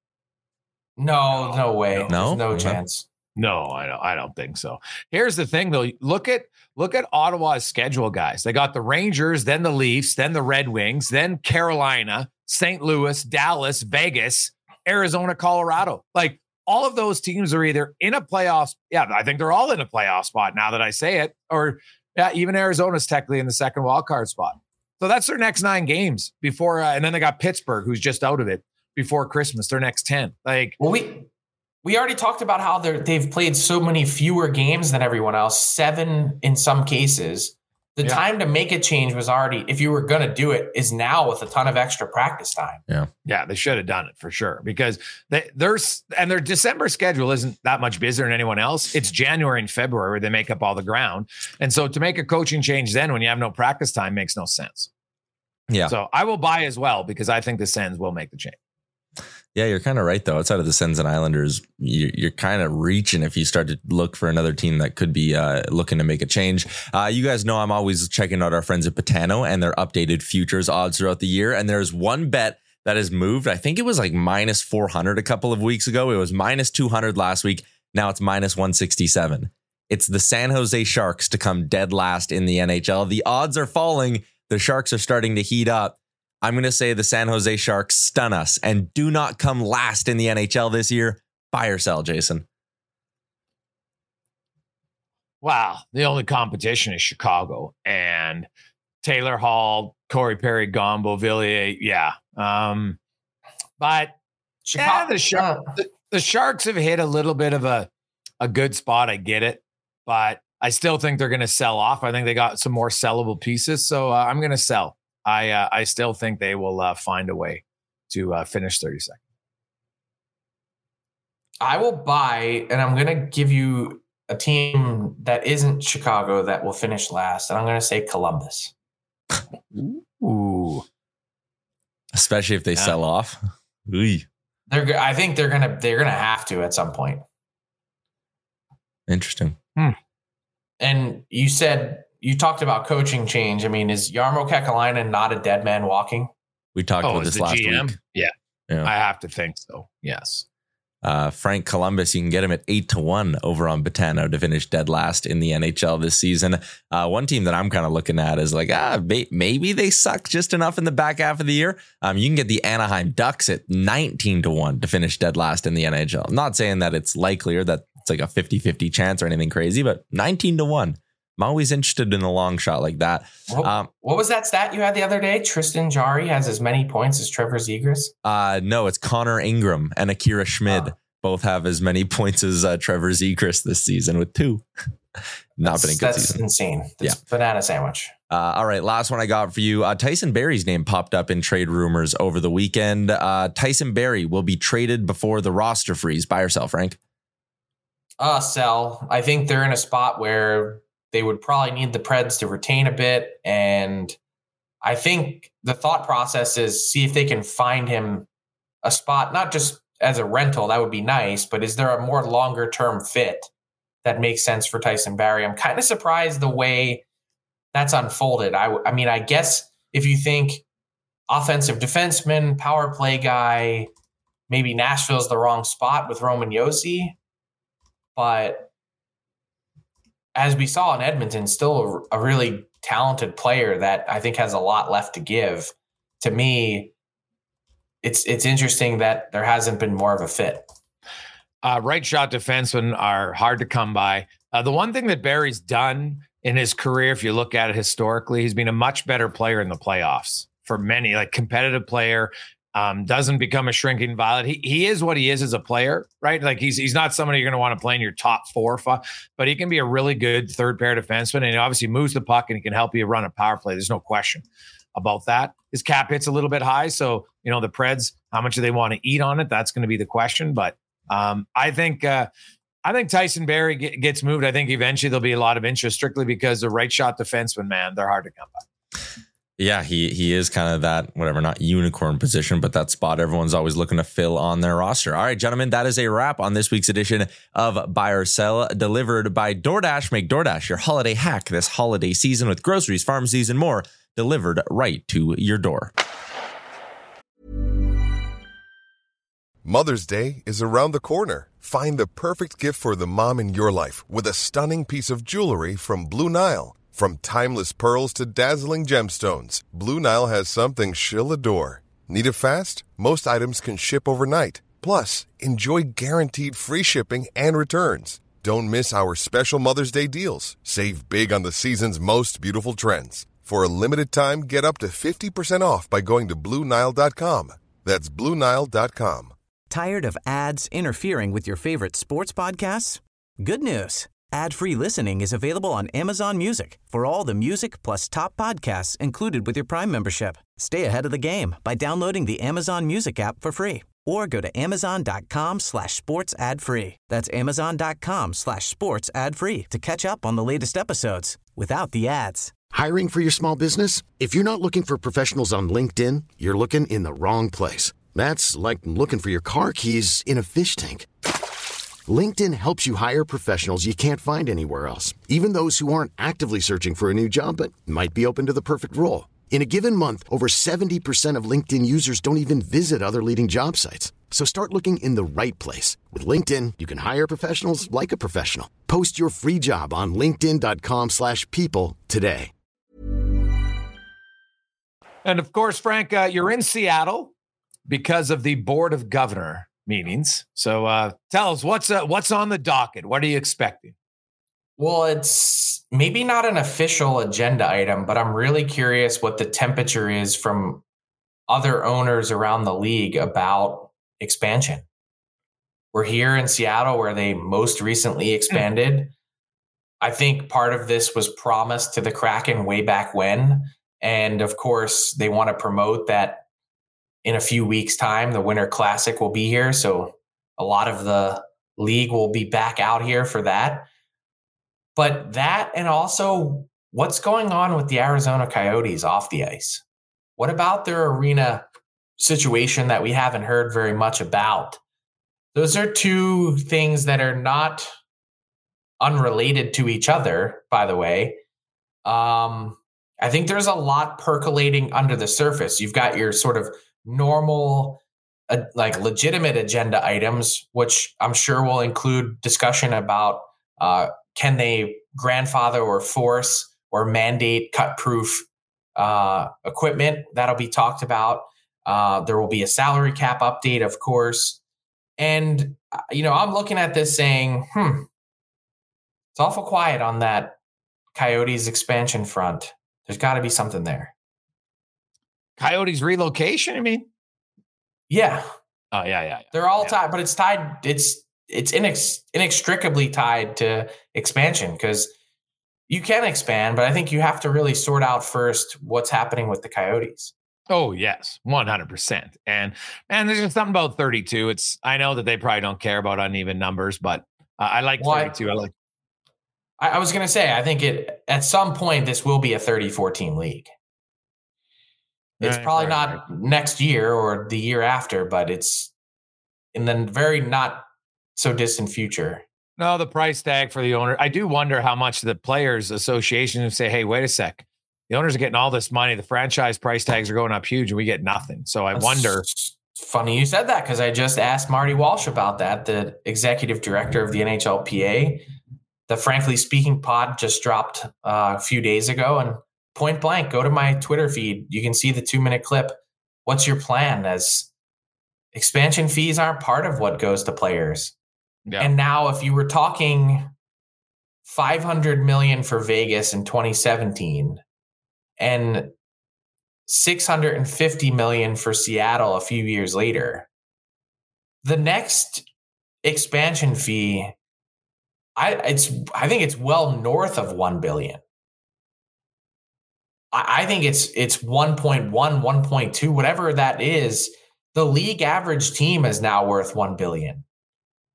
no way. No? There's no chance. No, I don't think so. Here's the thing, though. Look at Ottawa's schedule, guys. They got the Rangers, then the Leafs, then the Red Wings, then Carolina, St. Louis, Dallas, Vegas, Arizona, Colorado. Like, all of those teams are either in a playoff. Yeah, I think they're all in a playoff spot now that I say it. Or even Arizona's technically in the second wild card spot. So that's their next 9 games before, and then they got Pittsburgh, who's just out of it before Christmas. Their next 10. Like, well, we already talked about how they've played so many fewer games than everyone else, 7 in some cases. The time to make a change was already, if you were going to do it, is now with a ton of extra practice time. Yeah, they should have done it for sure, because their December schedule isn't that much busier than anyone else. It's January and February where they make up all the ground. And so to make a coaching change then when you have no practice time makes no sense. Yeah. So I will buy as well, because I think the Sens will make the change. Yeah, you're kind of right, though. Outside of the Sens and Islanders, you're kind of reaching if you start to look for another team that could be looking to make a change. You guys know I'm always checking out our friends at Betano and their updated futures odds throughout the year. And there's one bet that has moved. I think it was like minus 400 a couple of weeks ago. It was minus 200 last week. Now it's minus 167. It's the San Jose Sharks to come dead last in the NHL. The odds are falling. The Sharks are starting to heat up. I'm going to say the San Jose Sharks stun us and do not come last in the NHL this year. Buy or sell, Jason? Wow. The only competition is Chicago and Taylor Hall, Corey Perry, Gombo, Villiers. Yeah. But Chicago, the Sharks have hit a little bit of a good spot. I get it, but I still think they're going to sell off. I think they got some more sellable pieces. So I'm going to sell. I still think they will find a way to finish 32nd. I will buy, and I'm going to give you a team that isn't Chicago that will finish last, and I'm going to say Columbus. Ooh, especially if they sell off. I think they're gonna have to at some point. Interesting. And you talked about coaching change. I mean, is Jarmo Kekalainen not a dead man walking? We talked about this last GM? week. Yeah, I have to think so. Yes. Frank Columbus, you can get him at 8-1 over on Betano to finish dead last in the NHL this season. One team that I'm kind of looking at is like, maybe they suck just enough in the back half of the year. You can get the Anaheim Ducks at 19-1 to finish dead last in the NHL. I'm not saying that it's likelier that it's like a 50-50 chance or anything crazy, but 19-1. I'm always interested in a long shot like that. What was that stat you had the other day? Tristan Jarry has as many points as Trevor Zegras? No, it's Connor Ingram and Akira Schmid. Both have as many points as Trevor Zegras this season with 2. Not been a good season. That's insane. That's banana sandwich. All right, last one I got for you. Tyson Barrie's name popped up in trade rumors over the weekend. Tyson Barrie will be traded before the roster freeze. Buy or sell, Frank? Sell. I think they're in a spot where they would probably need the Preds to retain a bit. And I think the thought process is see if they can find him a spot, not just as a rental, that would be nice, but is there a more longer term fit that makes sense for Tyson Barrie? I'm kind of surprised the way that's unfolded. I mean, I guess if you think offensive defenseman, power play guy, maybe Nashville's the wrong spot with Roman Josi, but as we saw in Edmonton, still a really talented player that I think has a lot left to give. To me, it's interesting that there hasn't been more of a fit. Right shot defensemen are hard to come by. The one thing that Barrie's done in his career, if you look at it historically, he's been a much better player in the playoffs for many, like competitive player. Doesn't become a shrinking violet. He is what he is as a player, right? Like he's not somebody you're going to want to play in your top 4 or 5, but he can be a really good third pair defenseman, and he obviously moves the puck and he can help you run a power play. There's no question about that. His cap hit's a little bit high, so the Preds, how much do they want to eat on it? That's going to be the question. But I think Tyson Barrie gets moved. I think eventually there'll be a lot of interest, strictly because the right shot defenseman, man, they're hard to come by. Yeah, he is kind of that, whatever, not unicorn position, but that spot everyone's always looking to fill on their roster. All right, gentlemen, that is a wrap on this week's edition of Buy or Sell, delivered by DoorDash. Make DoorDash your holiday hack this holiday season with groceries, pharmacies, and more delivered right to your door. Mother's Day is around the corner. Find the perfect gift for the mom in your life with a stunning piece of jewelry from Blue Nile. From timeless pearls to dazzling gemstones, Blue Nile has something she'll adore. Need it fast? Most items can ship overnight. Plus, enjoy guaranteed free shipping and returns. Don't miss our special Mother's Day deals. Save big on the season's most beautiful trends. For a limited time, get up to 50% off by going to BlueNile.com. That's BlueNile.com. Tired of ads interfering with your favorite sports podcasts? Good news. Ad-free listening is available on Amazon Music for all the music plus top podcasts included with your Prime membership. Stay ahead of the game by downloading the Amazon Music app for free or go to amazon.com/sports ad free. That's amazon.com/sports ad free to catch up on the latest episodes without the ads. Hiring for your small business? If you're not looking for professionals on LinkedIn, you're looking in the wrong place. That's like looking for your car keys in a fish tank. LinkedIn helps you hire professionals you can't find anywhere else, even those who aren't actively searching for a new job but might be open to the perfect role. In a given month, over 70% of LinkedIn users don't even visit other leading job sites. So start looking in the right place. With LinkedIn, you can hire professionals like a professional. Post your free job on linkedin.com/people today. And of course, Frank, you're in Seattle because of the Board of Governor meetings. So tell us what's on the docket. What are you expecting? Well, it's maybe not an official agenda item, but I'm really curious what the temperature is from other owners around the league about expansion. We're here in Seattle where they most recently expanded. I think part of this was promised to the Kraken way back when. And of course, they want to promote that in a few weeks' time, the Winter Classic will be here. So a lot of the league will be back out here for that. But that, and also what's going on with the Arizona Coyotes off the ice? What about their arena situation that we haven't heard very much about? Those are two things that are not unrelated to each other, by the way. I think there's a lot percolating under the surface. You've got your sort of normal, like legitimate agenda items, which I'm sure will include discussion about can they grandfather or force or mandate cut-proof equipment. That'll be talked about. There will be a salary cap update, of course. And, I'm looking at this saying, it's awful quiet on that Coyotes expansion front. There's got to be something there. Coyotes relocation, I mean? Yeah. Oh, yeah. They're all tied, but it's tied. It's inextricably tied to expansion because you can expand, but I think you have to really sort out first what's happening with the Coyotes. Oh, yes, 100%. And there's just something about 32. I know that they probably don't care about uneven numbers, but I like 32. I was going to say, I think at some point this will be a 34-team league. It's probably not next year or the year after, but it's in the very not so distant future. No, the price tag for the owner. I do wonder how much the Players Association say, hey, wait a sec. The owners are getting all this money. The franchise price tags are going up huge and we get nothing. So I wonder. Funny you said that because I just asked Marty Walsh about that, the executive director of the NHLPA. The Frankly Speaking pod just dropped a few days ago, and point blank, go to my Twitter feed. You can see the 2-minute clip. What's your plan? As expansion fees aren't part of what goes to players. Yeah. And now if you were talking $500 million for Vegas in 2017 and $650 million for Seattle a few years later, the next expansion fee, I think it's well north of $1 billion. I think it's 1.1, 1.2, whatever that is. The league average team is now worth $1 billion.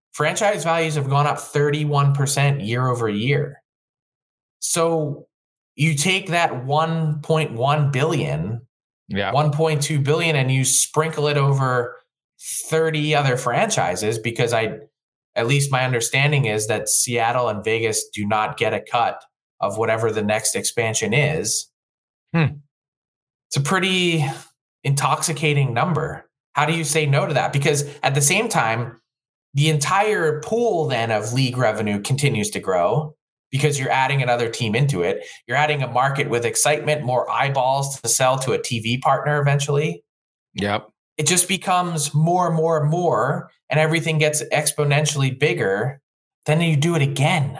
Franchise values have gone up 31% year over year. So you take that 1.1 billion, 1.2 billion, and you sprinkle it over 30 other franchises, because at least my understanding is that Seattle and Vegas do not get a cut of whatever the next expansion is. It's a pretty intoxicating number. How do you say no to that? Because at the same time, the entire pool then of league revenue continues to grow, because you're adding another team into it. You're adding a market with excitement, more eyeballs to sell to a TV partner eventually. Yep. It just becomes more and more and more, and everything gets exponentially bigger. Then you do it again.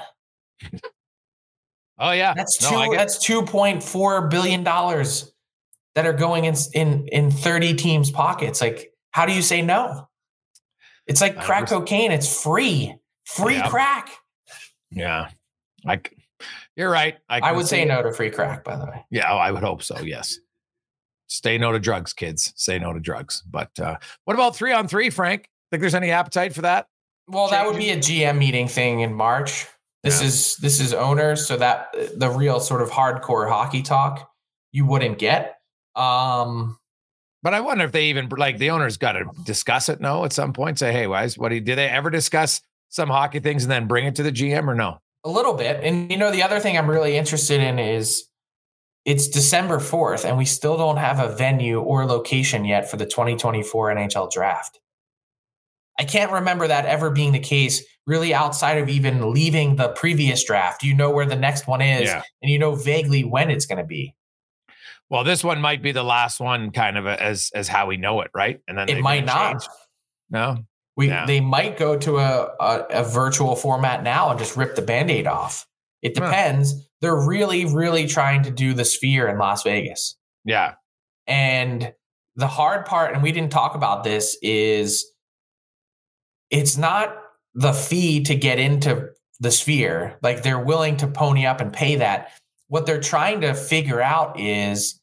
Oh yeah. That's $2.4 billion that are going in 30 teams' pockets. Like, how do you say no? It's like crack cocaine. It's free crack. Yeah. You're right. I would say no to free crack, by the way. Yeah. I would hope so. Yes. Stay no to drugs, kids. Say no to drugs. But what about 3-on-3, Frank? Think there's any appetite for that? Well, that would be a GM meeting thing in March. This is owners, so that the real sort of hardcore hockey talk you wouldn't get. But I wonder if they even, like, the owners got to discuss it. No, at some point, say, hey, did they ever discuss some hockey things and then bring it to the GM, or no? A little bit. And the other thing I'm really interested in is it's December 4th, and we still don't have a venue or location yet for the 2024 NHL draft. I can't remember that ever being the case, really, outside of even leaving the previous draft. You know where the next one is, and you know vaguely when it's going to be. Well, this one might be the last one, kind of as how we know it, right? And then it might not. Change. No, they might go to a virtual format now and just rip the Band-Aid off. It depends. They're really, really trying to do the Sphere in Las Vegas. Yeah, and the hard part, and we didn't talk about this, is it's not the fee to get into the Sphere. Like, they're willing to pony up and pay that. What they're trying to figure out is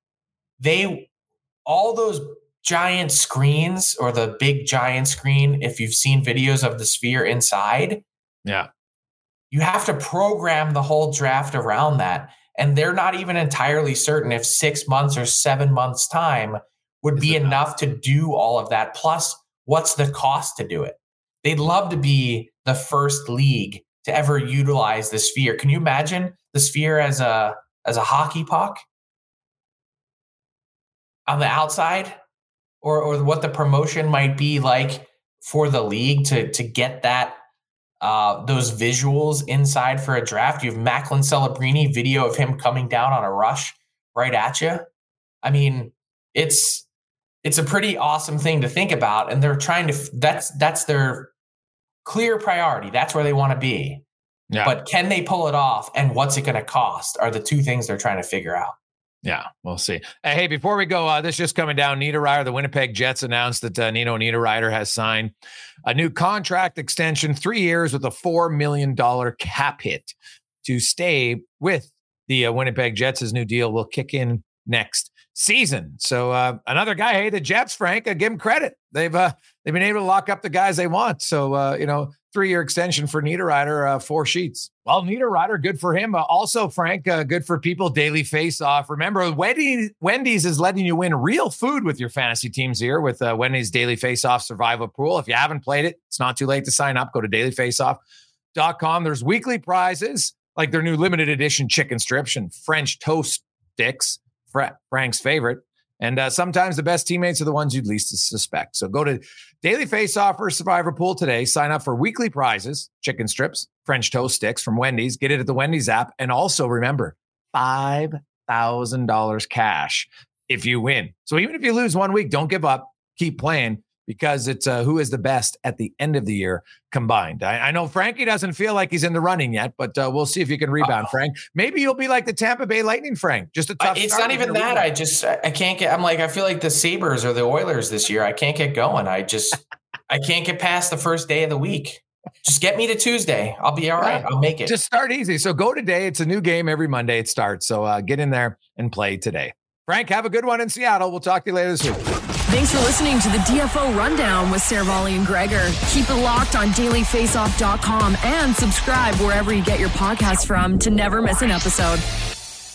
all those giant screens, or the big giant screen, if you've seen videos of the Sphere inside, you have to program the whole draft around that. And they're not even entirely certain if 6 months or 7 months time would be enough to do all of that. Plus, what's the cost to do it? They'd love to be the first league to ever utilize the Sphere. Can you imagine the Sphere as a hockey puck on the outside, or what the promotion might be like for the league to get that those visuals inside for a draft? You have Macklin Celebrini video of him coming down on a rush right at you. I mean, it's a pretty awesome thing to think about, and they're trying to. That's their clear priority. That's where they want to be. Yeah. But can they pull it off, and what's it going to cost are the two things they're trying to figure out. Yeah, we'll see. Hey, before we go, this just coming down, Niederreiter, the Winnipeg Jets announced that Nino Niederreiter has signed a new contract extension, 3 years with a $4 million cap hit to stay with the Winnipeg Jets. His new deal will kick in next season. So another guy, hey, the Jets, Frank, give him credit. They've been able to lock up the guys they want. So, 3-year extension for Niederreiter, 4 sheets. Well, Niederreiter, good for him. Also, Frank, good for people. Daily Face-Off. Remember, Wendy's is letting you win real food with your fantasy teams here with Wendy's Daily Face-Off Survival Pool. If you haven't played it, it's not too late to sign up. Go to dailyfaceoff.com. There's weekly prizes like their new limited edition chicken strips and French toast sticks, Frank's favorite. And sometimes the best teammates are the ones you'd least suspect. So go to Daily Face-Off or Survivor Pool today. Sign up for weekly prizes, chicken strips, French toast sticks from Wendy's. Get it at the Wendy's app. And also remember, $5,000 cash if you win. So even if you lose 1 week, don't give up. Keep playing, because it's who is the best at the end of the year combined. I know Frankie doesn't feel like he's in the running yet, but we'll see if you can rebound, Frank. Maybe you'll be like the Tampa Bay Lightning, Frank. Just a tough It's not even that. I can't get, I feel like the Sabres or the Oilers this year. I can't get going. I can't get past the first day of the week. Just get me to Tuesday. I'll be all right. I'll make it. Just start easy. So go today. It's a new game every Monday. It starts. So get in there and play today. Frank, have a good one in Seattle. We'll talk to you later this week. Thanks for listening to the DFO Rundown with Saravalli and Gregor. Keep it locked on dailyfaceoff.com and subscribe wherever you get your podcasts from to never miss an episode.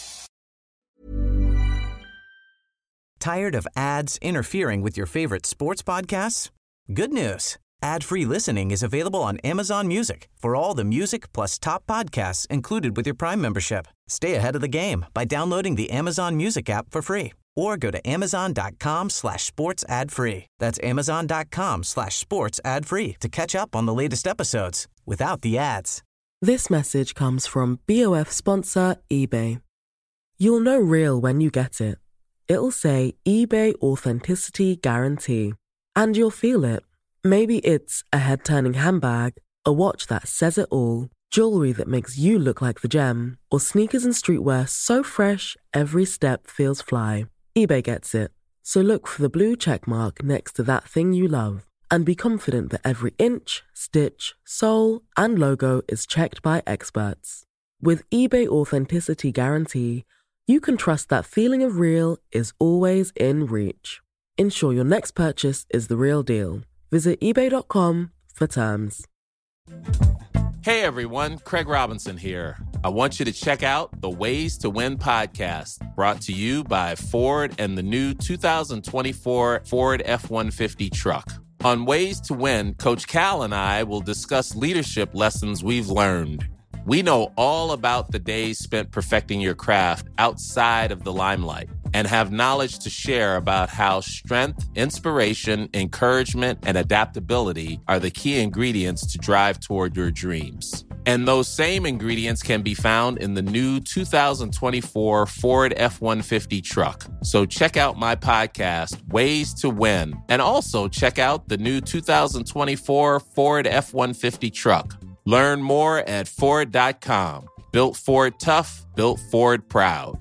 Tired of ads interfering with your favorite sports podcasts? Good news. Ad-free listening is available on Amazon Music for all the music plus top podcasts included with your Prime membership. Stay ahead of the game by downloading the Amazon Music app for free or go to amazon.com/sports ad free. That's amazon.com/sports ad free to catch up on the latest episodes without the ads. This message comes from BOF sponsor eBay. You'll know real when you get it. It'll say eBay Authenticity Guarantee. And you'll feel it. Maybe it's a head-turning handbag, a watch that says it all, jewelry that makes you look like the gem, or sneakers and streetwear so fresh every step feels fly. eBay gets it. So look for the blue check mark next to that thing you love and be confident that every inch, stitch, sole, and logo is checked by experts. With eBay Authenticity Guarantee, you can trust that feeling of real is always in reach. Ensure your next purchase is the real deal. Visit ebay.com for terms. Hey everyone, Craig Robinson here. I want you to check out the Ways to Win podcast, brought to you by Ford and the new 2024 Ford F-150 truck. On Ways to Win, Coach Cal and I will discuss leadership lessons we've learned. We know all about the days spent perfecting your craft outside of the limelight and have knowledge to share about how strength, inspiration, encouragement, and adaptability are the key ingredients to drive toward your dreams. And those same ingredients can be found in the new 2024 Ford F-150 truck. So check out my podcast, Ways to Win, and also check out the new 2024 Ford F-150 truck. Learn more at Ford.com. Built Ford tough, built Ford proud.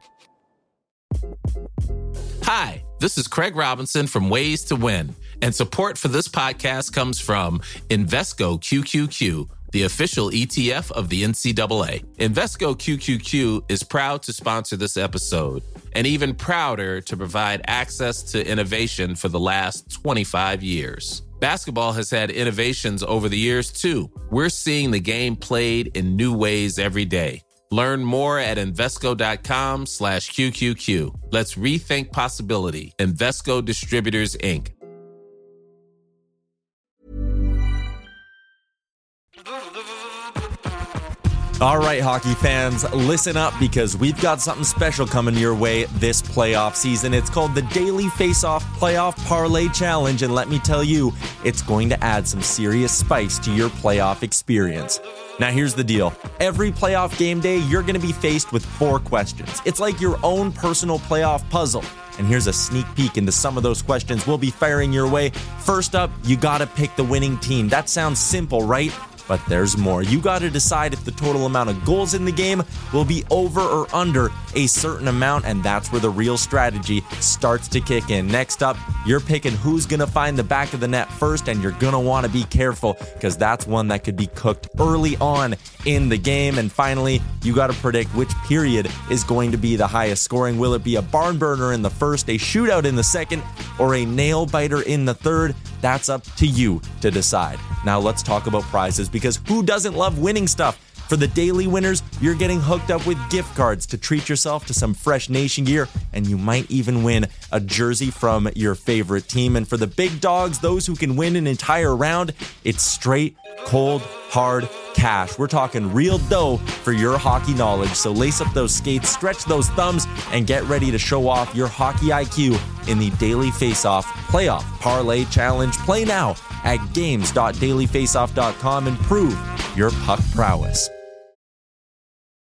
Hi, this is Craig Robinson from Ways to Win, and support for this podcast comes from Invesco QQQ, the official ETF of the NCAA. Invesco QQQ is proud to sponsor this episode, and even prouder to provide access to innovation for the last 25 years. Basketball has had innovations over the years, too. We're seeing the game played in new ways every day. Learn more at Invesco.com/QQQ. Let's rethink possibility. Invesco Distributors, Inc. All right, hockey fans, listen up because we've got something special coming your way this playoff season. It's called the Daily Face-Off Playoff Parlay Challenge, and let me tell you, it's going to add some serious spice to your playoff experience. Now, here's the deal. Every playoff game day, you're going to be faced with 4 questions. It's like your own personal playoff puzzle. And here's a sneak peek into some of those questions we'll be firing your way. First up, you got to pick the winning team. That sounds simple, right? But there's more. You got to decide if the total amount of goals in the game will be over or under a certain amount, and that's where the real strategy starts to kick in. Next up, you're picking who's going to find the back of the net first, and you're going to want to be careful because that's one that could be cooked early on in the game. And finally, you got to predict which period is going to be the highest scoring. Will it be a barn burner in the first, a shootout in the second, or a nail biter in the third? That's up to you to decide. Now let's talk about prizes, because who doesn't love winning stuff? For the daily winners, you're getting hooked up with gift cards to treat yourself to some fresh Nation gear, and you might even win a jersey from your favorite team. And for the big dogs, those who can win an entire round, it's straight, cold, hard cash. We're talking real dough for your hockey knowledge. So lace up those skates, stretch those thumbs, and get ready to show off your hockey IQ in the Daily Face-Off Playoff Parlay Challenge. Play now at games.dailyfaceoff.com and prove your puck prowess.